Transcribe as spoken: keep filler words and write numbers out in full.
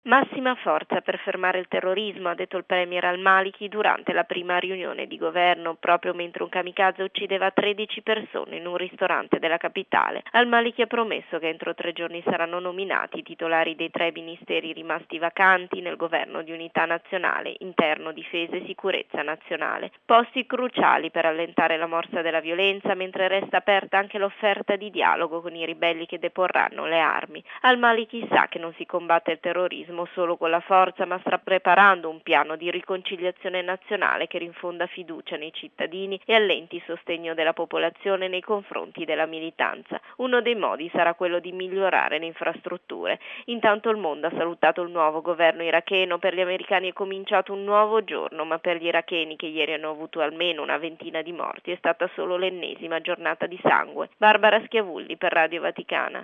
Massima forza per fermare il terrorismo, ha detto il premier al-Maliki durante la prima riunione di governo, proprio mentre un kamikaze uccideva tredici persone in un ristorante della capitale. Al-Maliki ha promesso che entro tre giorni saranno nominati i titolari dei tre ministeri rimasti vacanti nel governo di unità nazionale, interno, difesa e sicurezza nazionale. Posti cruciali per allentare la morsa della violenza, mentre resta aperta anche l'offerta di dialogo con i ribelli che deporranno le armi. Al-Maliki sa che non si combatte il terrorismo solo con la forza, ma sta preparando un piano di riconciliazione nazionale che rinfonda fiducia nei cittadini e allenti il sostegno della popolazione nei confronti della militanza. Uno dei modi sarà quello di migliorare le infrastrutture. Intanto il mondo ha salutato il nuovo governo iracheno. Per gli americani è cominciato un nuovo giorno, ma per gli iracheni, che ieri hanno avuto almeno una ventina di morti, è stata solo l'ennesima giornata di sangue. Barbara Schiavulli per Radio Vaticana.